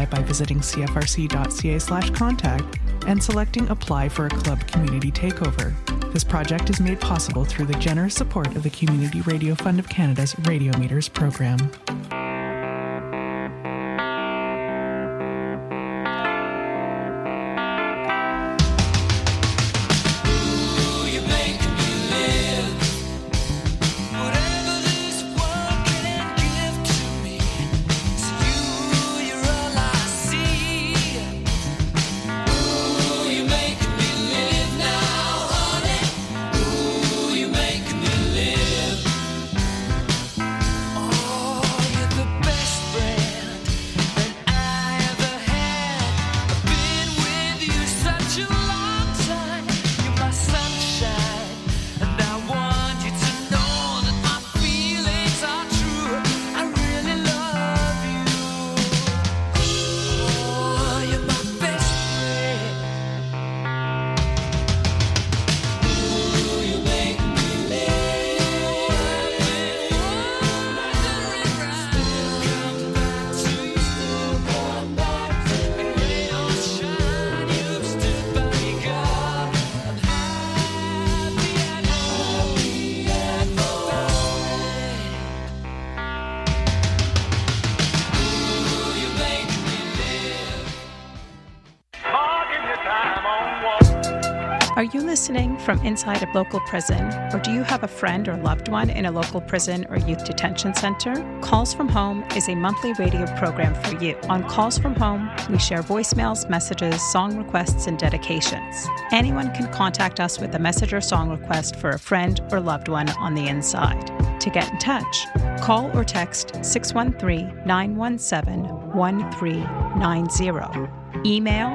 apply by visiting cfrc.ca/contact and selecting Apply for a Club Community Takeover. This project is made possible through the generous support of the Community Radio Fund of Canada's Radio Meters program. Are you listening from inside a local prison, or do you have a friend or loved one in a local prison or youth detention center? Calls from Home is a monthly radio program for you. On Calls from Home, we share voicemails, messages, song requests, and dedications. Anyone can contact us with a message or song request for a friend or loved one on the inside. To get in touch, call or text 613-917-1390. Email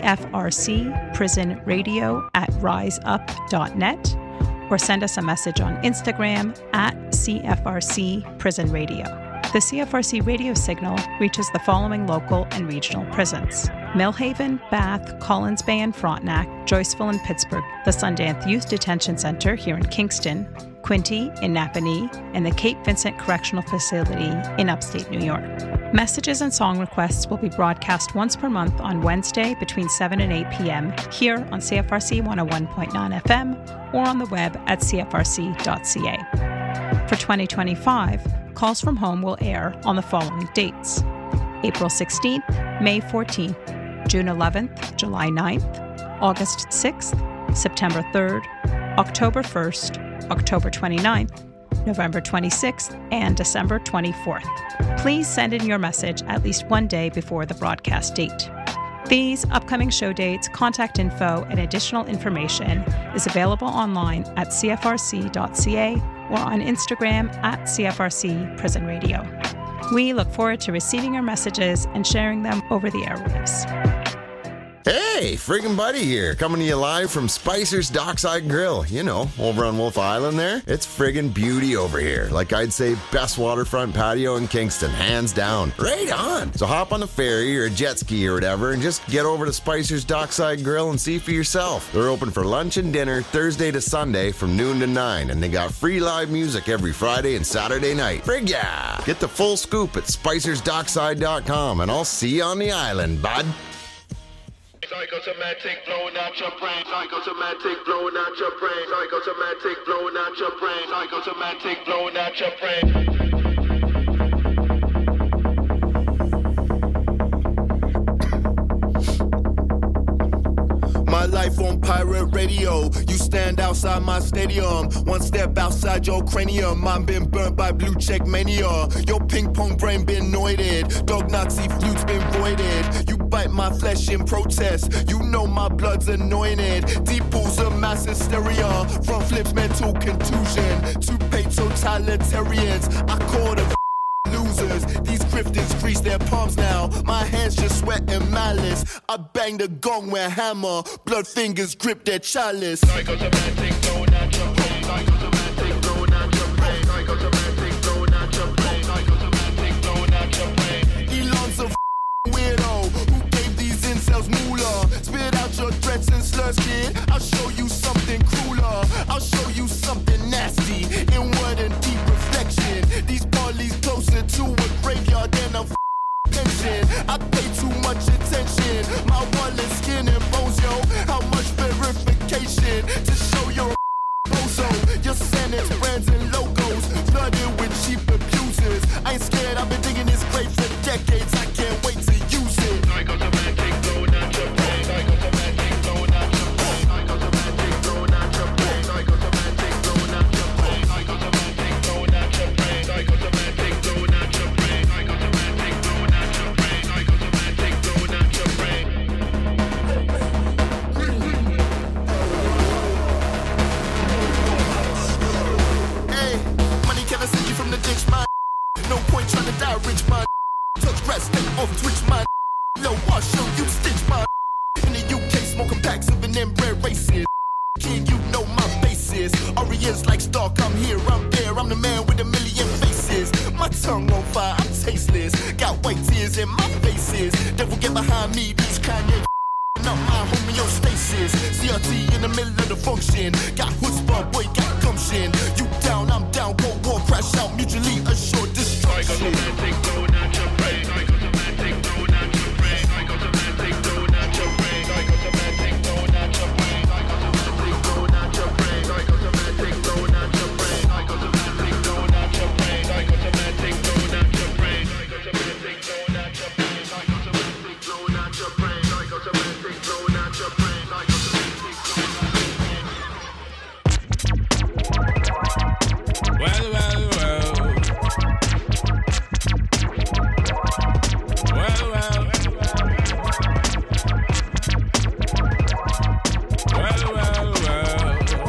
cfrcprisonradio@riseup.net or send us a message on Instagram @CFRCPrisonRadio. The CFRC radio signal reaches the following local and regional prisons: Millhaven, Bath, Collins Bay and Frontenac, Joyceville and Pittsburgh, the Sundance Youth Detention Center here in Kingston, Quinte in Napanee, and the Cape Vincent Correctional Facility in upstate New York. Messages and song requests will be broadcast once per month on Wednesday between 7 and 8 p.m. here on CFRC 101.9 FM or on the web at cfrc.ca. For 2025, Calls from Home will air on the following dates: April 16th, May 14th, June 11th, July 9th, August 6th, September 3rd, October 1st, October 29th, November 26th, and December 24th. Please send in your message at least one day before the broadcast date. These upcoming show dates, contact info, and additional information is available online at cfrc.ca or on Instagram @CFRCPrisonRadio. We look forward to receiving your messages and sharing them over the airwaves. Hey, friggin' Buddy here, coming to you live from Spicer's Dockside Grill. You know, over on Wolf Island there. It's friggin' beauty over here. Like I'd say, best waterfront patio in Kingston, hands down. Right on. So hop on a ferry or a jet ski or whatever and just get over to Spicer's Dockside Grill and see for yourself. They're open for lunch and dinner Thursday to Sunday from noon to 9, and they got free live music every Friday and Saturday night. Frig yeah! Get the full scoop at spicersdockside.com, and I'll see you on the island, bud. Psychosomatic blowing out your brain. Psychosomatic blowing out your brain. Psychosomatic blowing out your brain. Psychosomatic blowing out your brain. My life on pirate radio. You stand outside my stadium. One step outside your cranium. Mine been burnt by blue check mania. Your ping pong brain been noided. Dog Nazi flute's been voided. You bite my flesh in protest. You know my blood's anointed. Deep pools of mass hysteria. Front flips, mental contusion. Two-pay totalitarians. I call the losers. These grifters crease their palms now. My hands just sweat and malice. I bang the gong with hammer. Blood fingers grip their chalice. Psychosomatic blowing out your brain. Psychosomatic blowing out your brain. Psychosomatic blowing out your brain. Psychosomatic blowing out your brain. Elon's a weirdo who gave these incels moolah. Spit out your threats and slurs, kid. I'll show you something crueler. I'll show you something nasty. Inward and deep reflection. These parties closer to a graveyard than a pension. I pay too much much attention. My wallet, skin and bones, yo. How much verification to show you're a bozo. Your sentence, brands and logos, flooded with cheap abusers. I ain't scared, I've been digging this grave for decades. I can't wait to use it. I got the magic flowing out your brain. I got the magic flowing out your brain. I got the magic flowing out your brain. I got the magic flowing out your brain. I got the magic flowing out your brain. I got the magic flowing out your brain. I got the magic flowing out your brain. I got the magic flowing out your brain. Hey, money can I send you from the ditch, man? No point trying to die rich, man. Touch grass, stay off Twitch, man. Low, I'll show you stitch, man. In the UK, smoking packs of an inbred races. King, you know my basis. Orient's like Stark, I'm here, I'm there. I'm the man with a million faces. My tongue on fire, I'm tasteless. Got white tears in my faces. Devil get behind me, these Kanye up my homeostasis. CRT in the middle of the function. Got chutzpah, boy, got gumption. You down, I'm down, go war, crash out, mutually assured destruction. I got the magic blowing out your brain. I got the magic blowing out your brain. I got the magic blowing out your brain. I got the magic blowing out your brain. I got the magic blowing out your brain. I got the magic blowing out your brain. I got the magic blowing out your brain. I got the magic blowing out your brain. I got the magic blowing out your brain. I got the magic blowing out your brain. I got the magic blowing out your brain. I got the magic blowing out your brain. Well, well, well. Well, well. Well, well, well.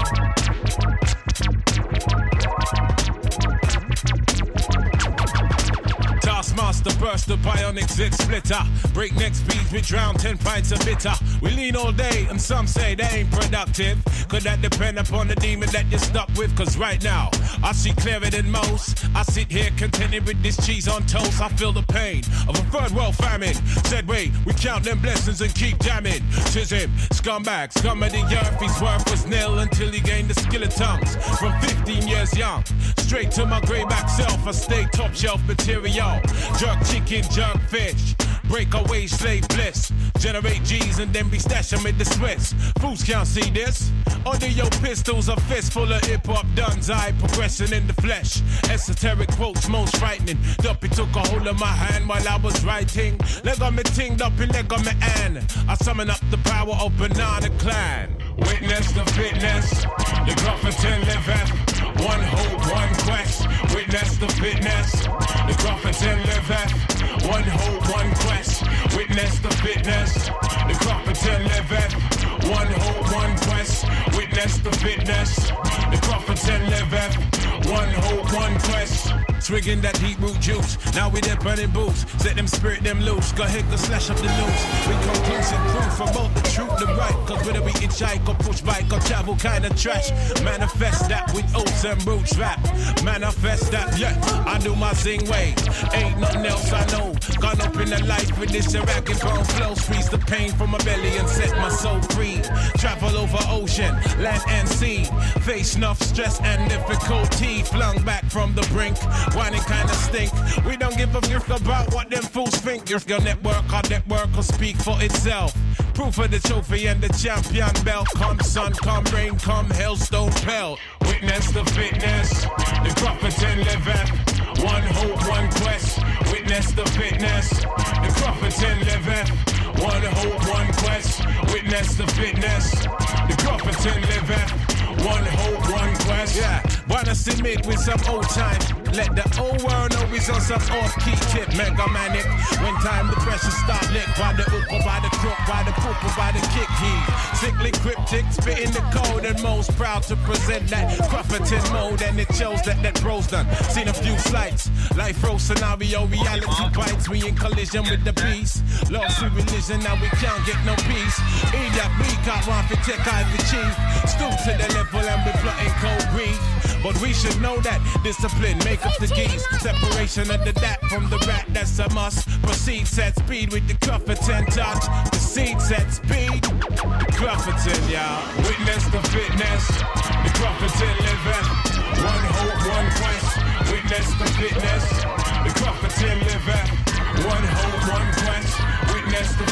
Taskmaster burst the bionic zit splitter. Breakneck speeds, we drown 10 pints of bitter. We lean all day and some say they ain't productive. Could that depend upon the demon that you're stuck with? Cause right now, I see clearer than most. I sit here contented with this cheese on toast. I feel the pain of a third world famine. Said wait, we count them blessings and keep jamming. Tis him, scumbag, scum of the earth. His worth was nil until he gained the skill of tongues. From 15 years young, straight to my greyback self. I stay top shelf material. Jerk chicken, jerk fish. Breakaway slave bliss. Generate G's and then be stashing with the Swiss. Fools can't see this. Under your pistols, a fist full of hip-hop duns. I progressing in the flesh. Esoteric quotes most frightening. Duppy took a hold of my hand while I was writing. Leg on me ting, Duppy leg on me an. I summon up the power of Banana Clan. Witness the fitness. The Grufferton liveth. One hope, one quest. Witness the fitness. The Grufferton liveth. One hope, one quest. Witness the fitness. The Grufferton liveth. One hope, one quest. Witness the fitness. The Grufferton liveth. One hope, one quest. Swigging that deep root juice. Now we there burning boots. Set them spirit them loose. Go ahead, go slash up the news. We conclusive proof from both the truth and the right. Cause whether we hitchhike or push bike or travel kinda trash. Manifest that with oats and roots rap. Manifest that, yeah. I do my zing way. Ain't nothing else I know. Gone up in the life with this Iraqi bone flow. Squeeze the pain from my belly and set my soul free. Travel over ocean, land and sea. Face enough stress and difficulty. Flung back from the brink. Whining kinda stink. We don't give a fuck about what them fools think. Your network, our network will speak for itself. Proof of the trophy and the champion belt. Come sun, come rain, come hailstone pelt. Witness the fitness. The Grufferton liveth. One hope, one quest. Witness the fitness. The Grufferton liveth. One hope, one quest. Witness the fitness. The Grufferton liveth. One hope, one quest. Yeah, wanna submit with some old time. Let the old world know he's on some off-key tip. Mega manic. When time the pressure start lit. By the hook or by the crook, by the poop or by the kick heat. Sickly cryptic, spitting the code and most proud to present that Grufferton mode. And it shows that bro's done. Seen a few slights. Life row scenario, reality bites. We in collision with the beast. Lost to religion, now we can't get no peace. Idiot, we can't run for tech, I the chief. Stoop to the level and we plotting cold grief. But we should know that discipline make up the geese. Separation of the dat from the rat, that's a must. Proceed, set speed with the Grufferton touch. Proceed, set speed. The Grufferton, y'all. Witness the fitness. The Grufferton liveth. One hope, one quest. Witness the fitness. The Grufferton liveth. One hope, one quest. Witness the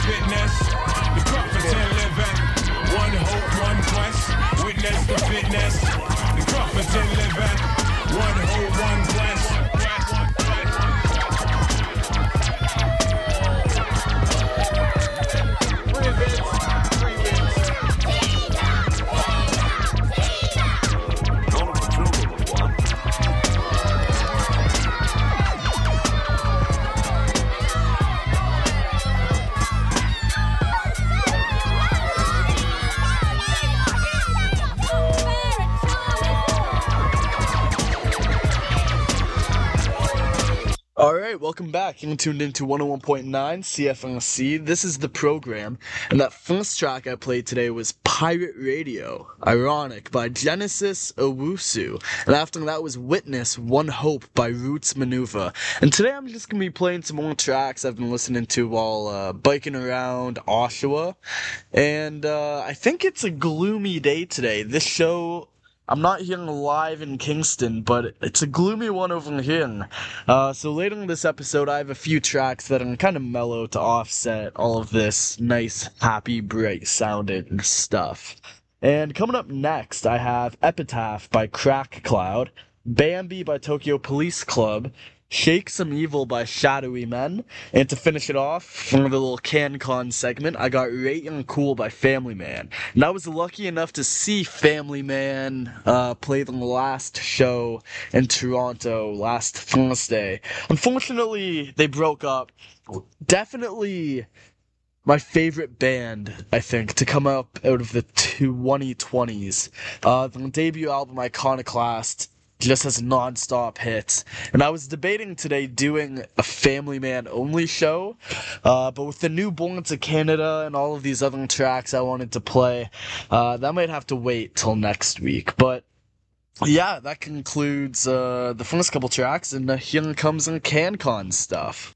welcome back. You're tuned into 101.9 CFNC. This is the program, and that first track I played today was Pirate Radio, Ironic, by Genesis Owusu. And after that was Witness, One Hope by Roots Maneuver. And today I'm just going to be playing some more tracks I've been listening to while biking around Oshawa. And I think it's a gloomy day today. This show, I'm not here live in Kingston, but it's a gloomy one over here. So later in this episode, I have a few tracks that are kind of mellow to offset all of this nice, happy, bright sounding stuff. And coming up next, I have Epitaph by Crack Cloud, Bambi by Tokyo Police Club, Shake Some Evil by Shadowy Men, and to finish it off, for the little CanCon segment, I got Rate and Cool by Family Man. And I was lucky enough to see Family Man play the last show in Toronto last Thursday. Unfortunately, they broke up. Definitely my favorite band, I think, to come up out of the 2020s. The debut album, Iconoclast, just has non-stop hits. And I was debating today doing a Family Man only show, but with the new Born to Canada and all of these other tracks I wanted to play, that might have to wait till next week. But yeah, that concludes the first couple tracks, and here comes some CanCon stuff.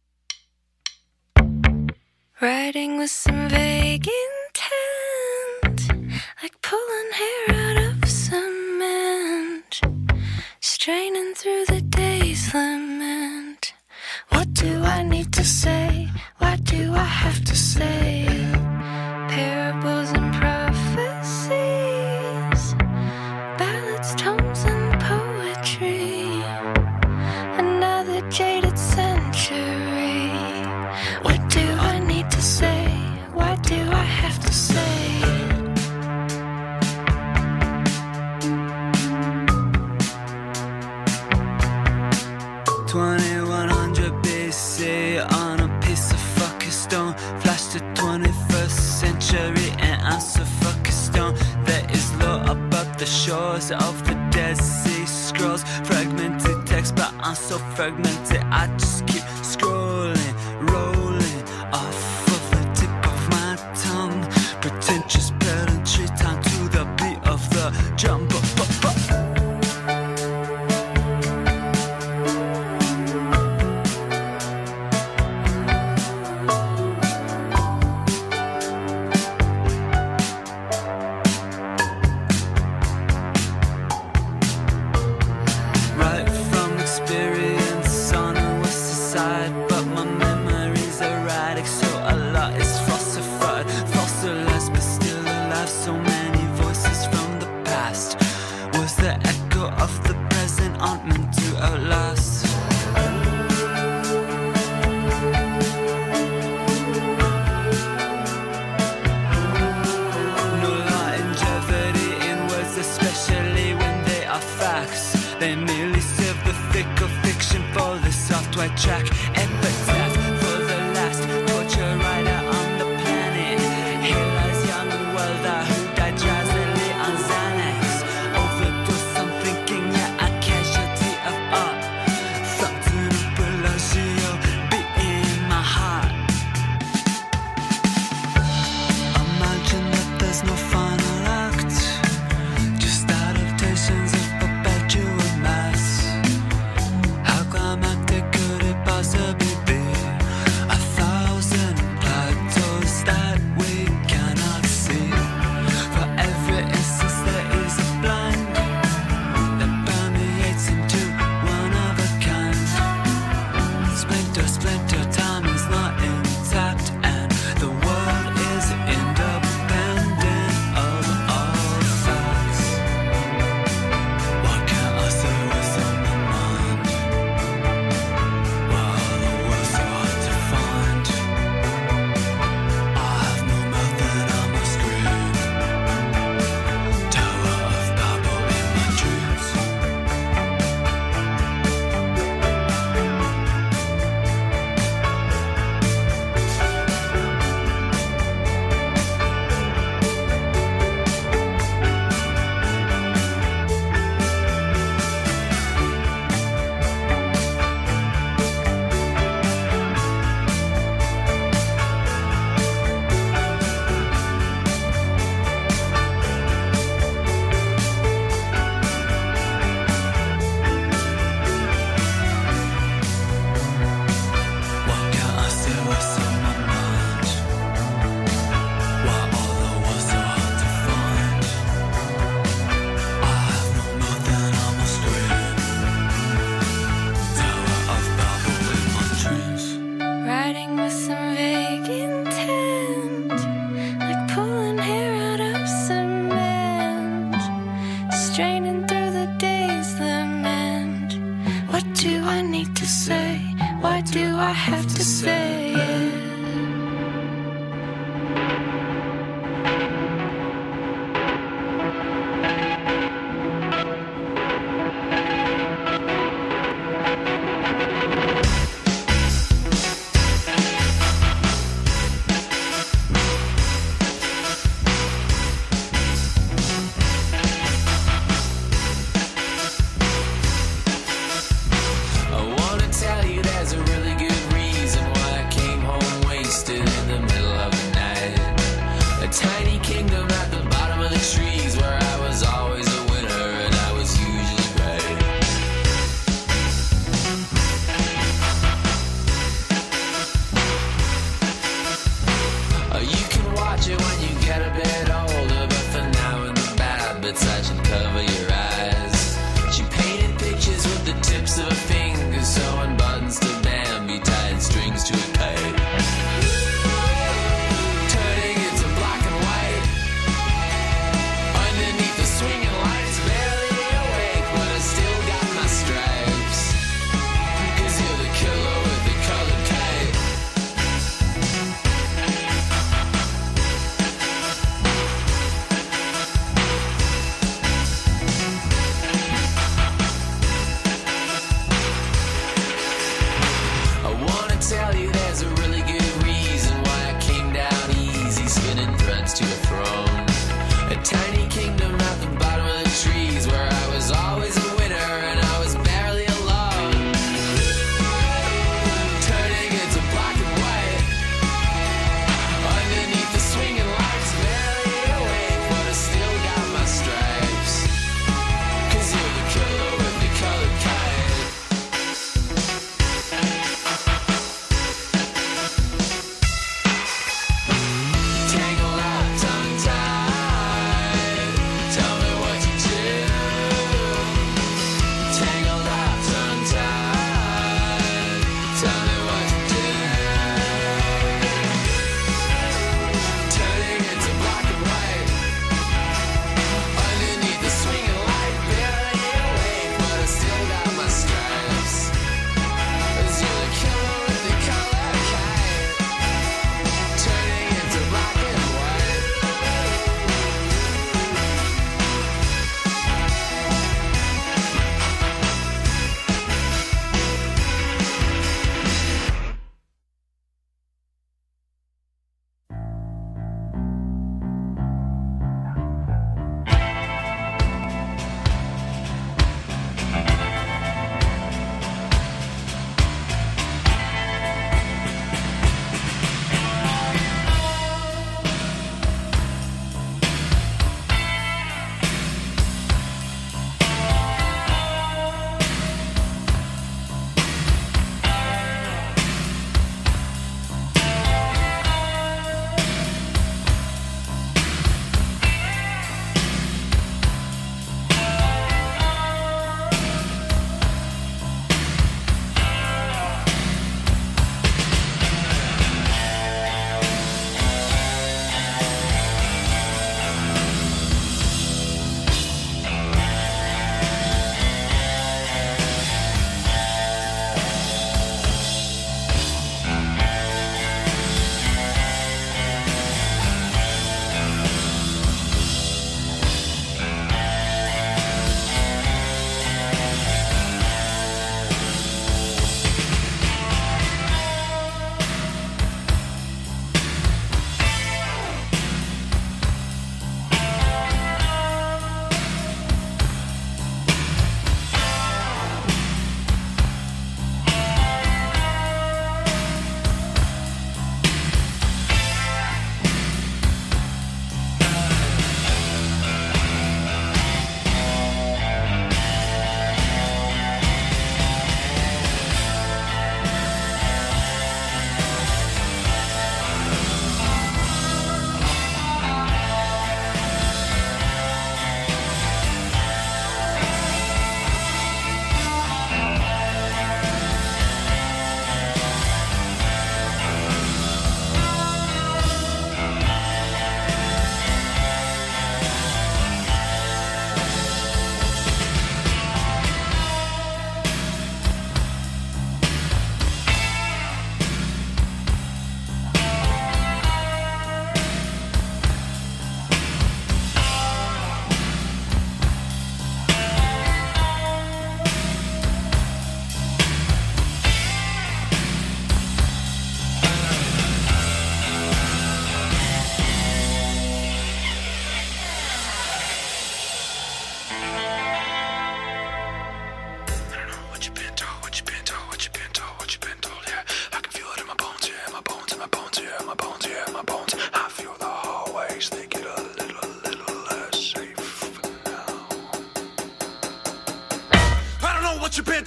Riding with some vague intent, like pulling hair out of cement, straining through the day's lament. What do I need to say? Why do I have to say parables and prophecies, ballads, tomes, and poetry? Another jaded century. What do I need to say? Why do I have to say? 2100 BC on a piece of fucking stone. Flash to 21st century and I'm so fucking stoned. There is law above the shores of the Dead Sea Scrolls. Fragmented text, but I'm so fragmented I just keep scrolling, rolling off of the tip of my tongue. Pretentious pedantry, time to the beat of the drum. Track epitaph for the last torture rider on the planet. Here lies young welder who died drowsily on Xanax. Overdose, I'm thinking, yeah, a casualty of art. Flocked to the Bellagio, beating my heart. Imagine that there's no final act, just adaptations of perpetual mass. How climactic could it possibly burning with some vague intent, like pulling hair out of cement, straining through the day's lament. What do I need to say? Why do I have to say it?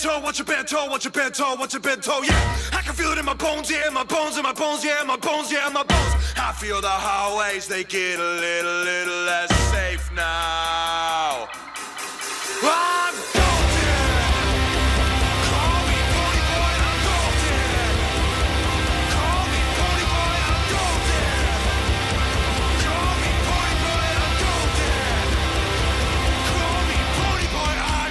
told, what you been told, what you been told, what you been told, yeah. I can feel it in my bones, yeah, in my bones, in my bones, yeah, in my bones, yeah, in my bones. I feel the hallways, they get a little less safe now. I'm golden. Call me pony boy, I'm golden. Call me pony boy, I'm golden. Call me pony boy, I'm golden. Call me pony boy, I'm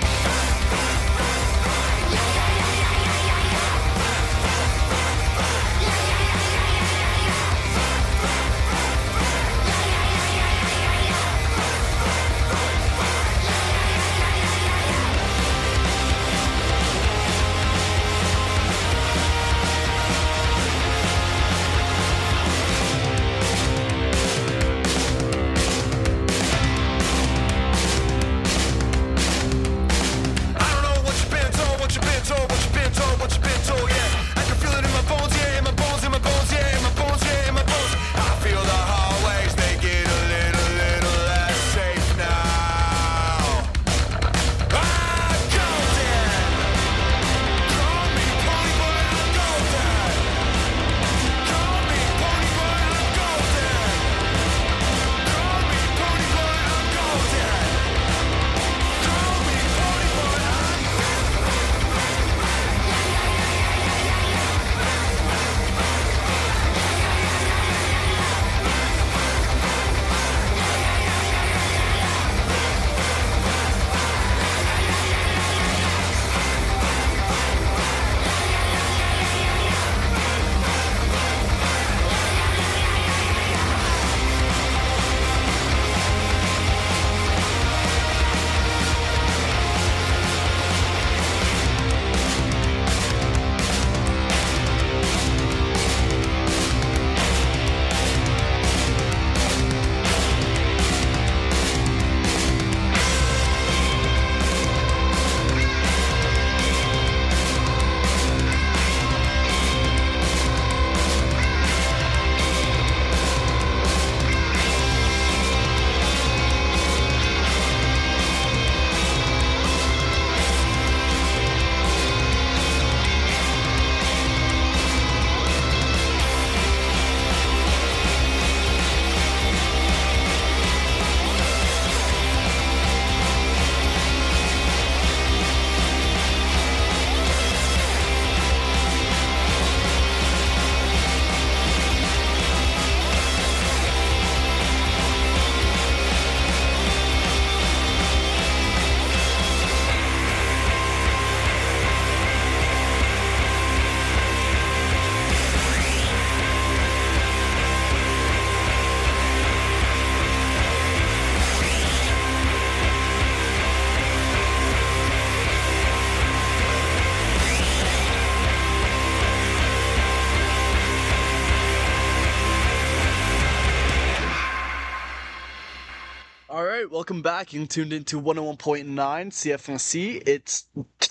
what you been told, yeah. I can feel it in my bones, yeah, in my bones, in my bones, yeah, in my bones, yeah, in my bones. I feel the hallways, they get a little less safe now. I'm golden. Call me pony boy, I'm golden. Call me pony boy, I'm golden. Call me pony boy, I'm golden. Call me pony boy, I'm welcome back. You tuned into 101.9 CFNC. It's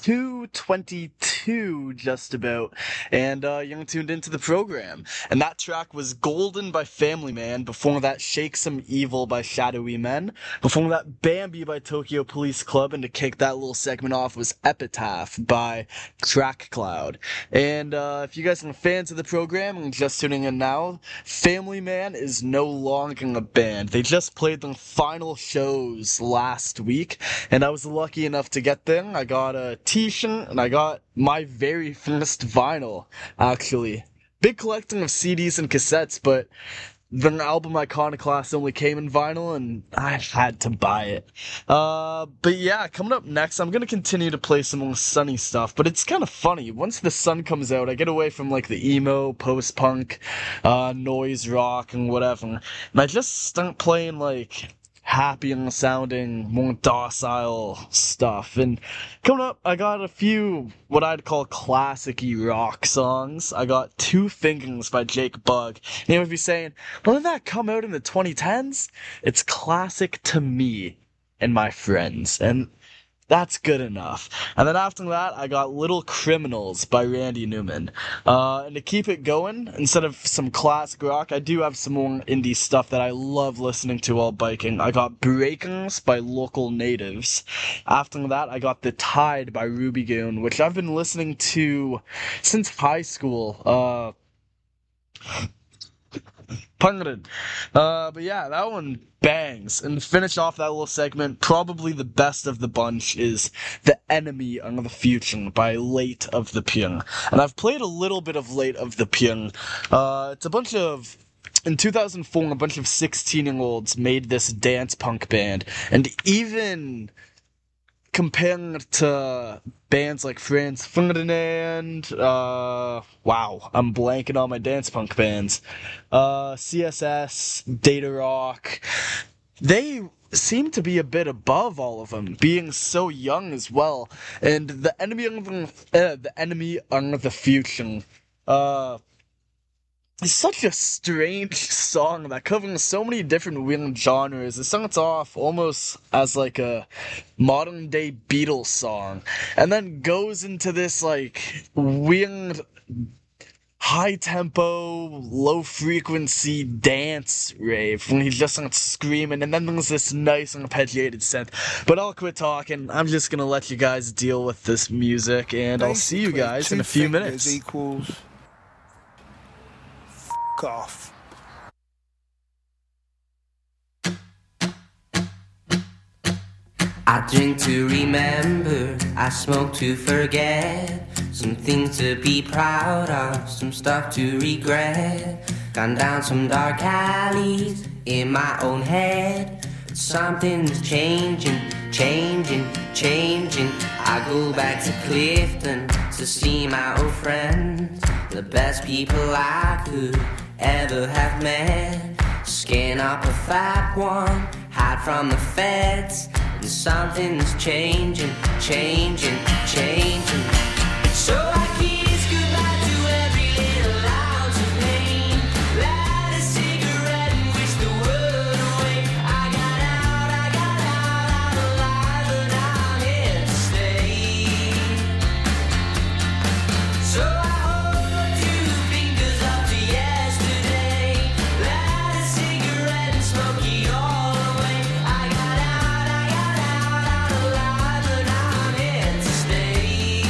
2:22 just about, and you're tuned into the program. And that track was Golden by Family Man. Before that, Shake Some Evil by Shadowy Men. Before that, Bambi by Tokyo Police Club. And to kick that little segment off was Epitaph by Track Cloud. And if you guys are fans of the program and just tuning in now, Family Man is no longer a band. They just played their final shows last week, and I was lucky enough to get there. I got a t-shirt, and I got my very first vinyl, actually. Big collecting of CDs and cassettes, but the album Iconoclast only came in vinyl, and I had to buy it. But yeah, coming up next, I'm gonna continue to play some more sunny stuff, but it's kind of funny. Once the sun comes out, I get away from, like, the emo, post-punk, noise rock, and whatever, and I just start playing, like, happier sounding, more docile stuff. And coming up, I got a few what I'd call classic-y rock songs. I got Two Fingers by Jake Bugg. And you might be saying, well, didn't that come out in the 2010s? It's classic to me and my friends. And That's good enough. And then after that, I got Little Criminals by Randy Newman. And to keep it going, instead of some classic rock, I do have some more indie stuff that I love listening to while biking. I got Breakings by Local Natives. After that, I got The Tide by Ruby Goon, which I've been listening to since high school. But yeah, that one bangs. And to finish off that little segment, probably the best of the bunch is The Enemy of the Future by Late of the Pyong. And I've played a little bit of Late of the Pyong. It's a bunch of... In 2004, a bunch of 16-year-olds made this dance punk band. And even... comparing it to bands like Franz Ferdinand, wow, I'm blanking on my dance punk bands, CSS, Data Rock, they seem to be a bit above all of them, being so young as well. And The Enemy of the Future, it's such a strange song that covers so many different weird genres. It starts off almost as like a modern day Beatles song, and then goes into this like weird high tempo, low frequency dance rave when he just starts screaming, and then there's this nice arpeggiated synth. But I'll quit talking. I'm just gonna let you guys deal with this music, and I'll see you guys in a few minutes. Equals off. I drink to remember, I smoke to forget. Some things to be proud of, some stuff to regret. Gone down some dark alleys in my own head. Something's changing, changing, changing. I go back to Clifton to see my old friends, the best people I could ever have met. Skin up a fat one, hide from the feds. And something's changing, changing, changing. So I kiss goodbye to every little ounce of pain. Light a cigarette and wish the world away. I got out alive, and I'm here to stay. So I hold two fingers up to yesterday. Light a cigarette and smoke it all away. I got out alive, and I'm here to stay.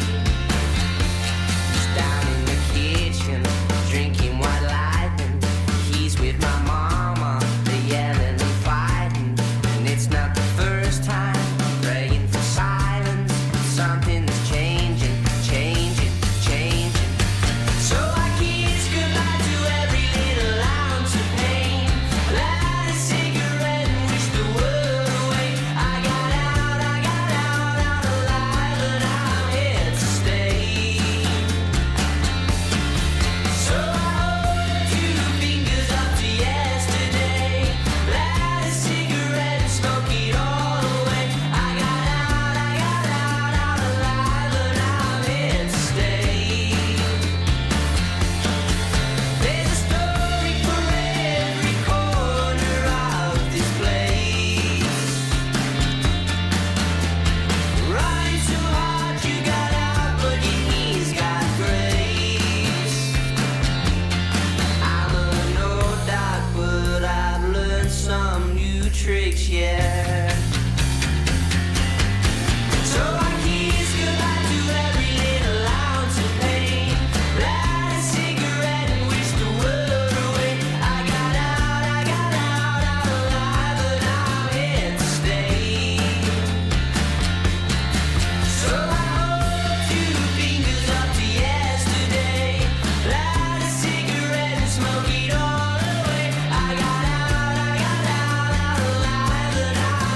Just down in the kitchen, drinking white lightning. He's with my mama, they're yelling and fighting. And it's not the first time I'm praying for silence. Something's changing, changing, changing. So I kiss goodbye to every little ounce of pain. Light a cigarette and wish the world away. I got out alive, and I'm here to stay. So I hold two fingers up to yesterday. Light a cigarette and smoke it all away. I got out alive, and I'm here to stay. There's a story for every corner of this place. Running so hard you got out, but your knees got grace. I'm a no doubt, but I've learned some new tricks, yeah. So I kiss goodbye to every little ounce of pain. Light a cigarette and wish the world away. I got out alive, and I'm here to stay. So I hold two fingers up to yesterday. Light a cigarette and smoke it all away. I got out alive, and I'm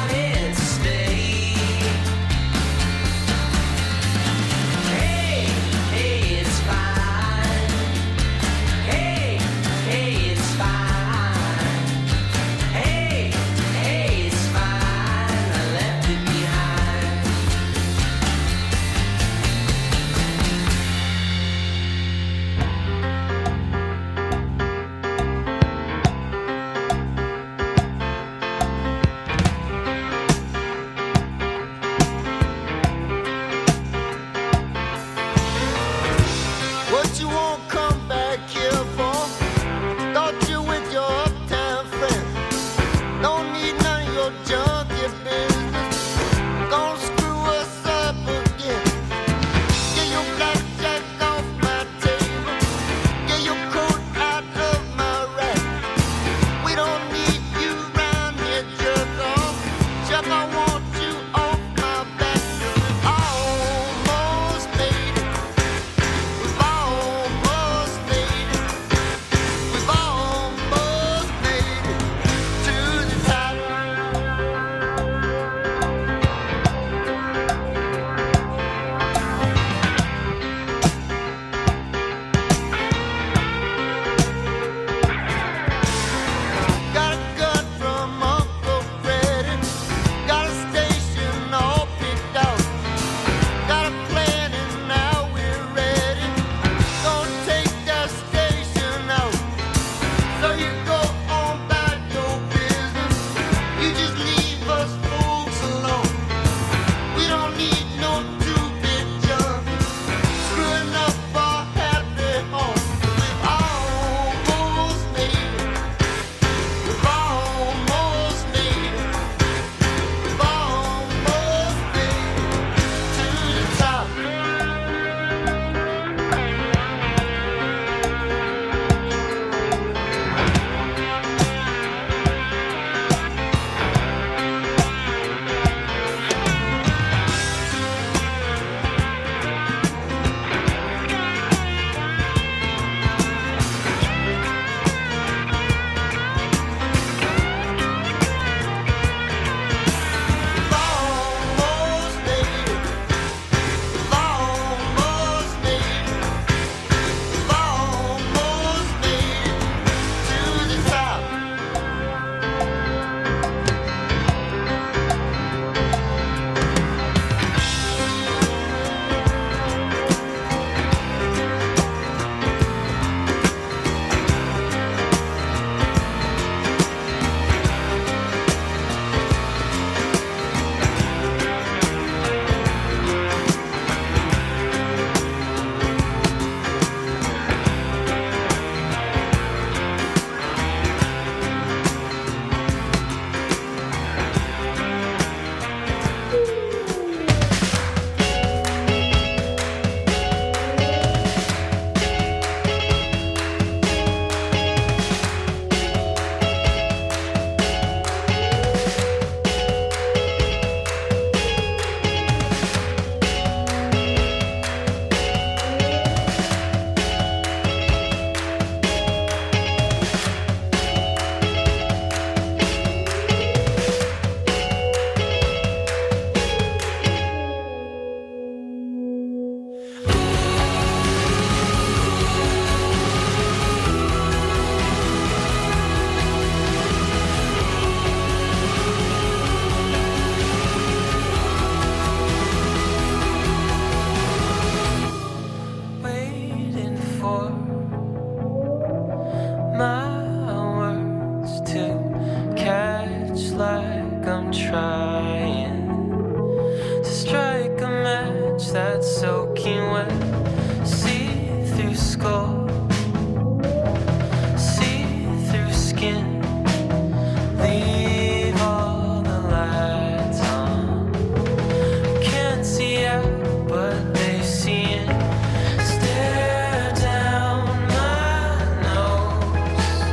Stare down my nose.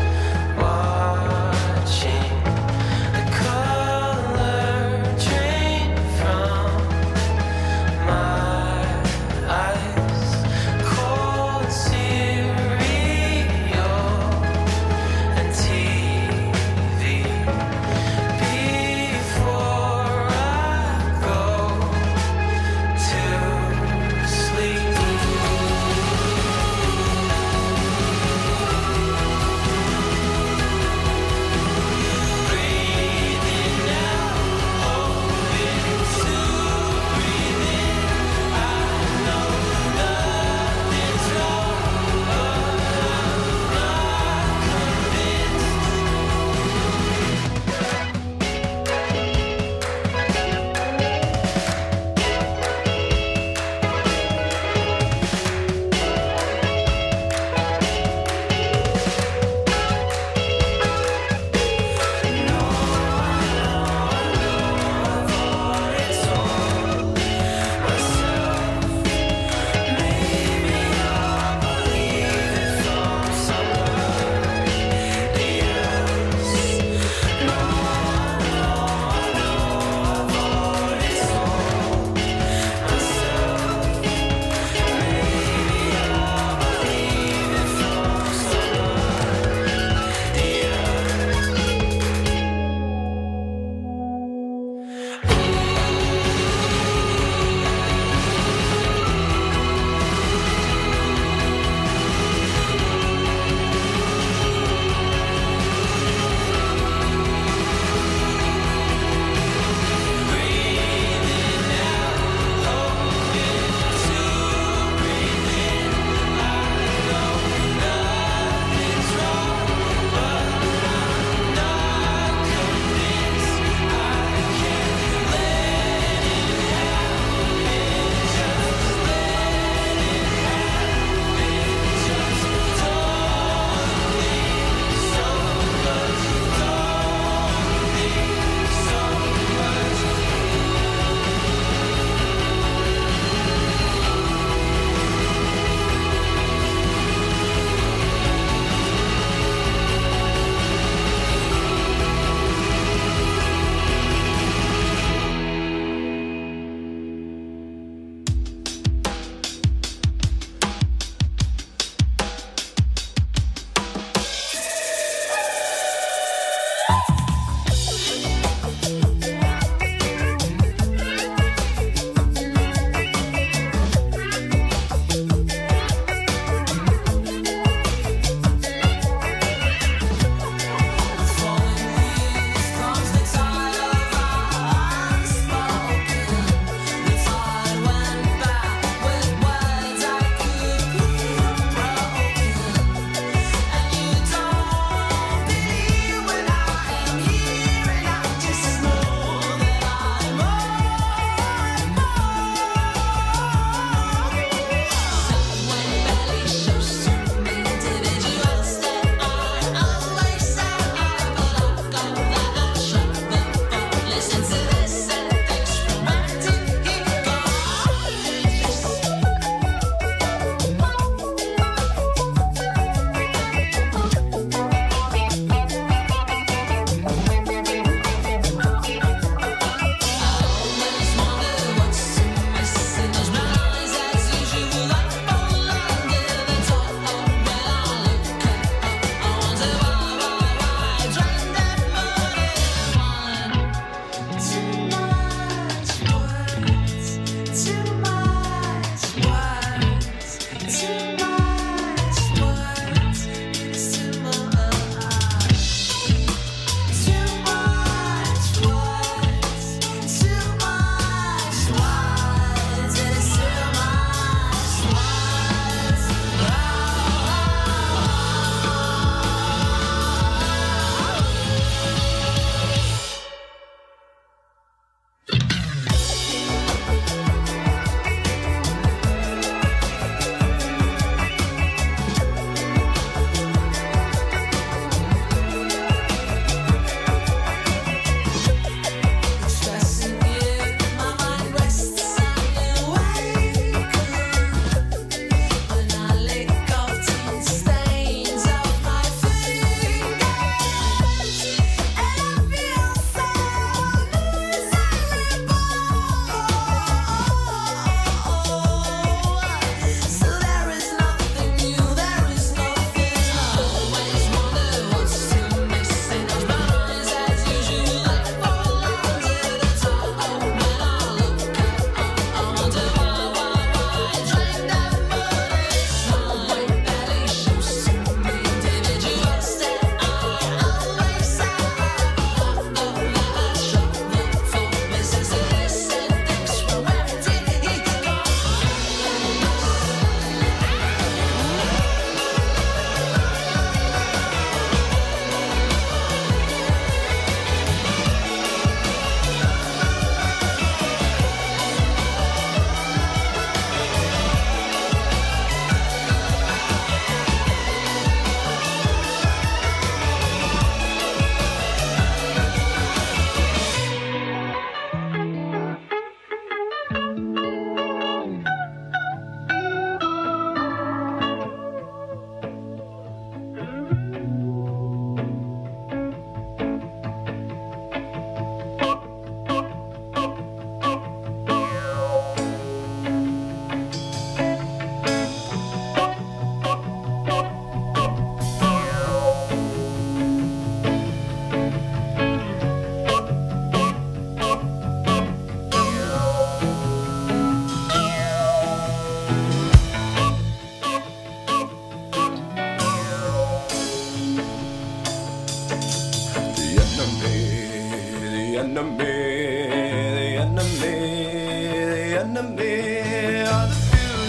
enemy, the enemy, the enemy of the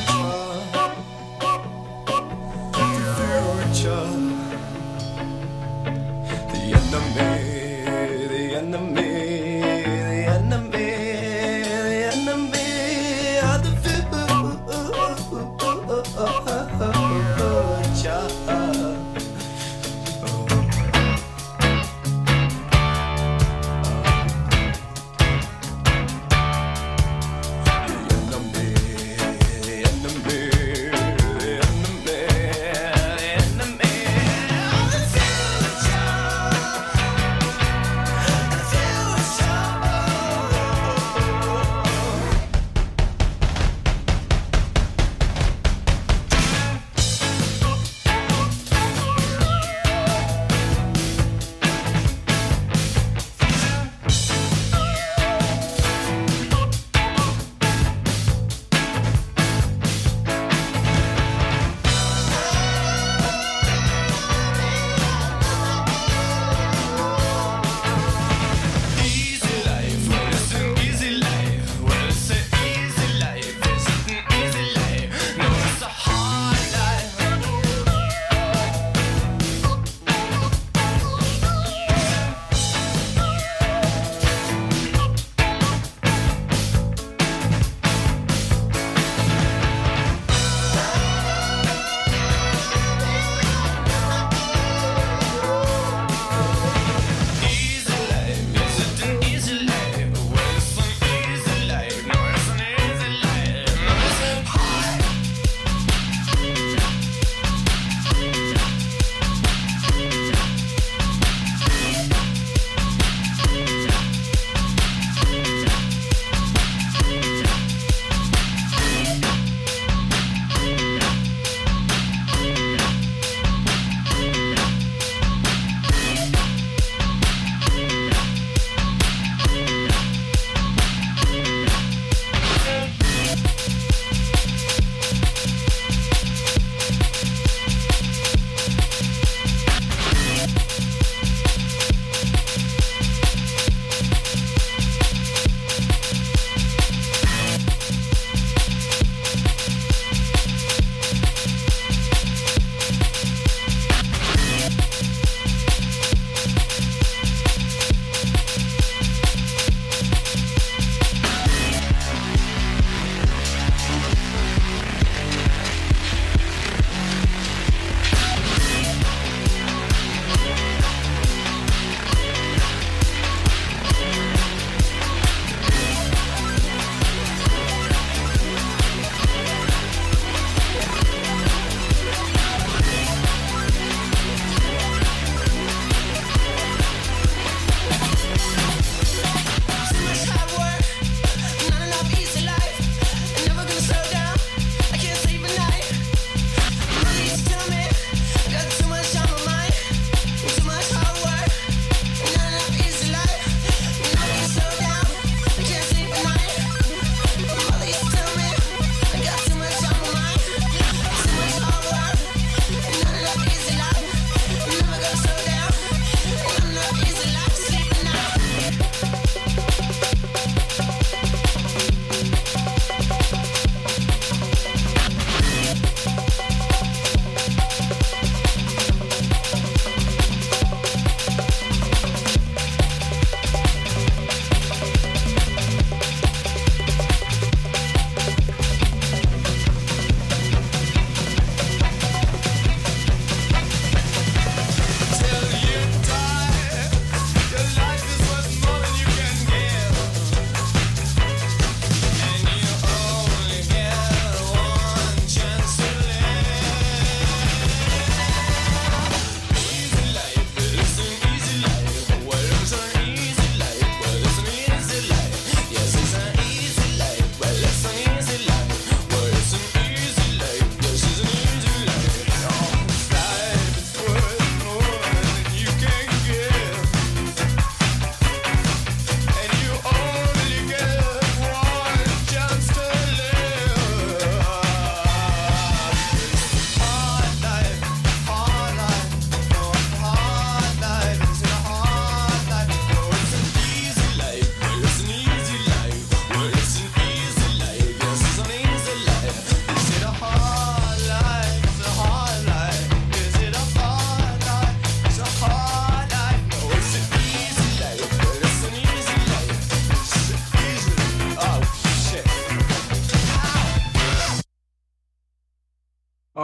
future. The enemy, the enemy, the enemy, the enemy of the future.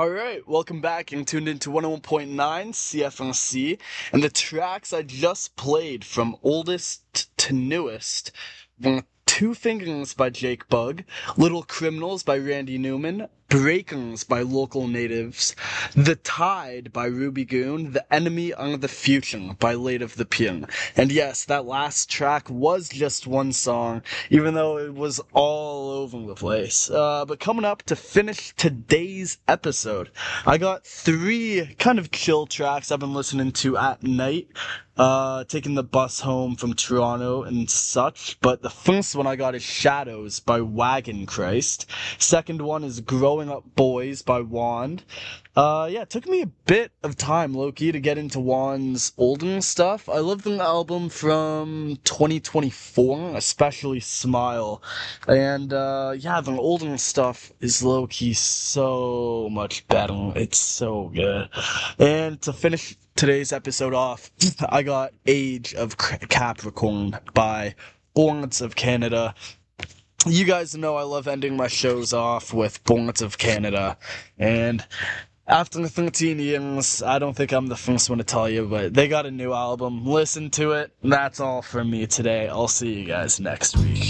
All right, welcome back. You're tuned into 101.9 CFNC, and the tracks I just played from oldest to newest were Two Fingers by Jake Bugg, Little Criminals by Randy Newman, Breakers by Local Natives, The Tide by Ruby Goon, The Enemy Are the Future by Late of the Pin. And yes, that last track was just one song, even though it was all over the place. But coming up to finish today's episode, I got 3 kind of chill tracks I've been listening to at night, taking the bus home from Toronto and such. But the first one I got is Shadows by Wagon Christ. Second one is Growing Up Boys by Wand. It took me a bit of time, low-key, to get into Wand's older stuff. I love the album from 2024, especially Smile. And, the older stuff is low-key so much better. It's so good. And to finish today's episode off, I got Age of Capricorn by Horns of Canada. You guys know I love ending my shows off with Horns of Canada, and after 13 years, I don't think I'm the first one to tell you, but they got a new album. Listen to it. That's all from me today. I'll see you guys next week.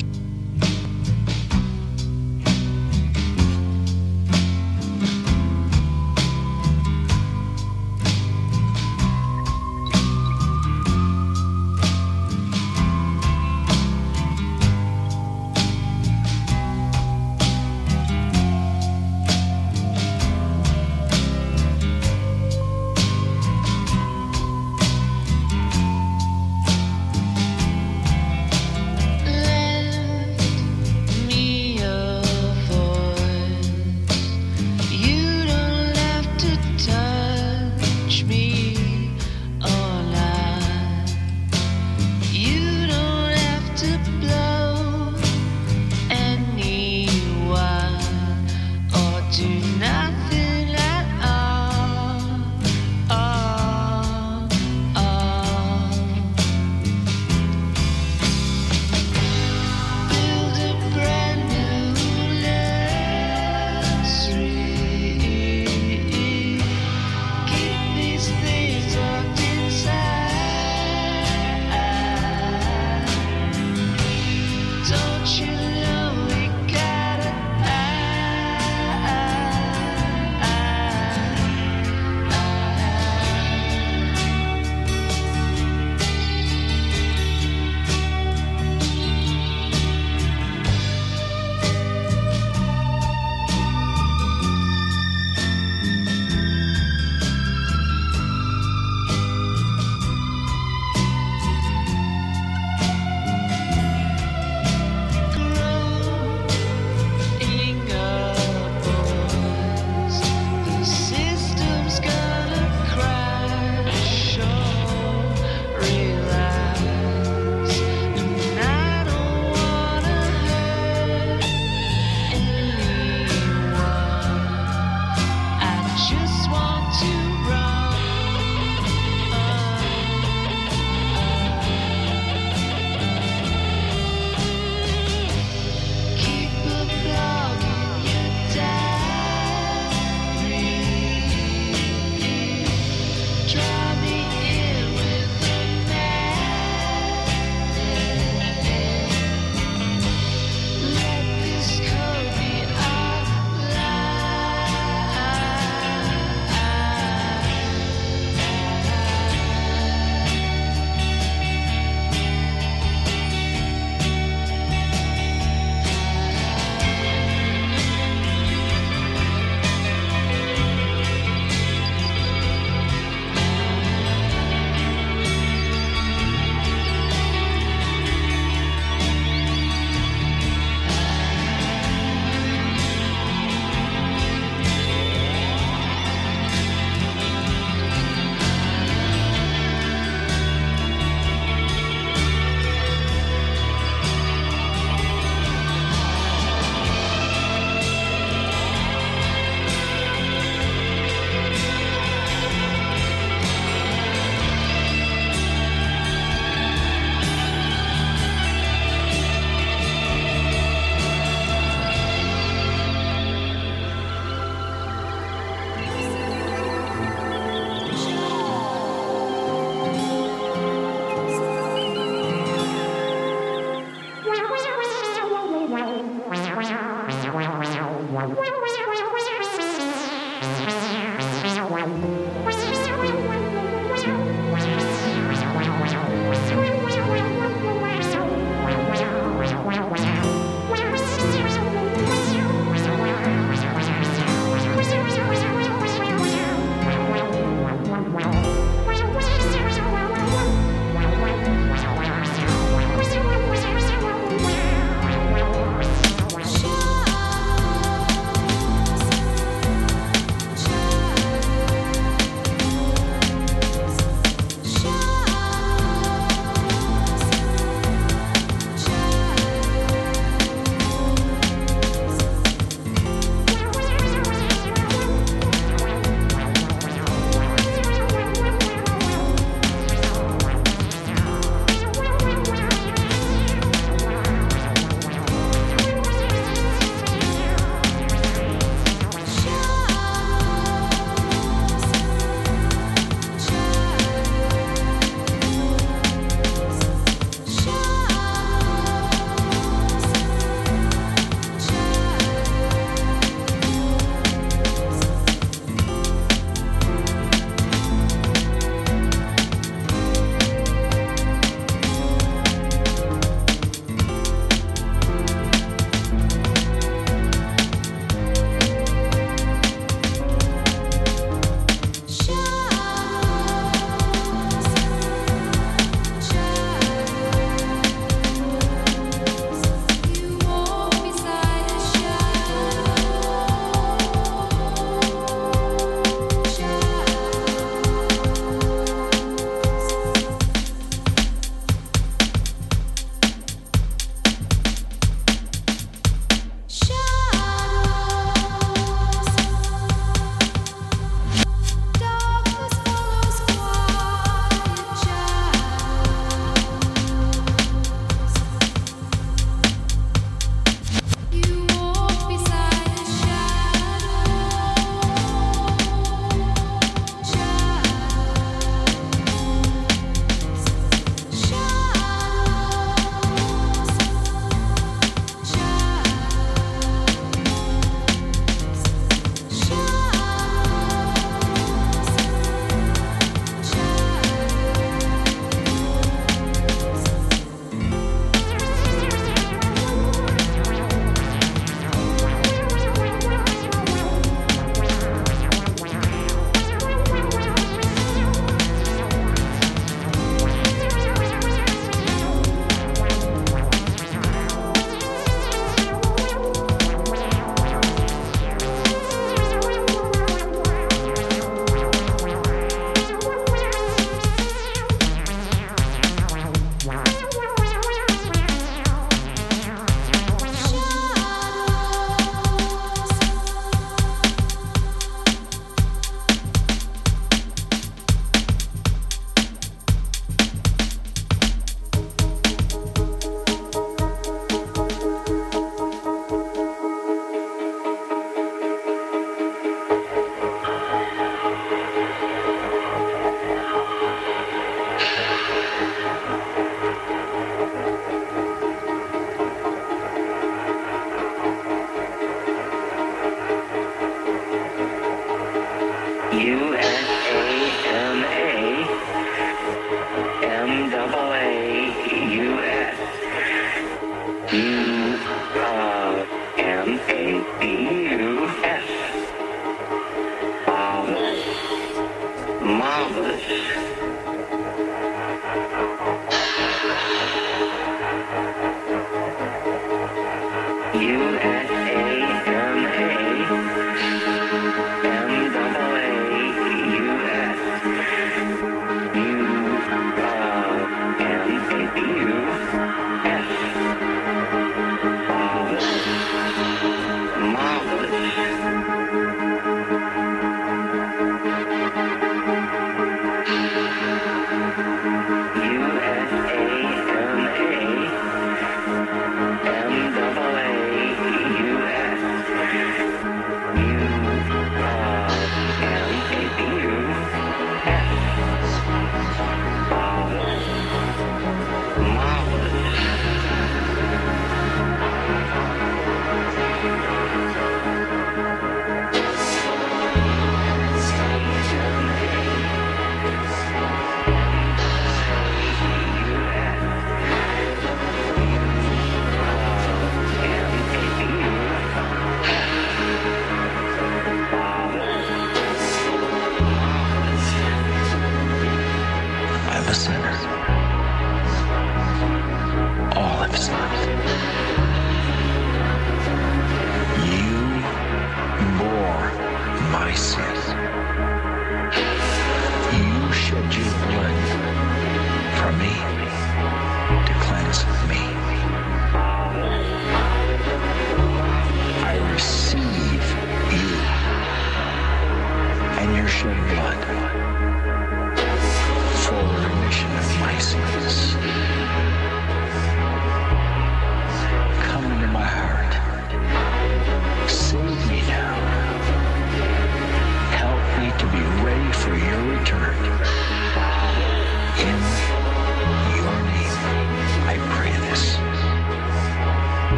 I'm a sinner. All have sinned.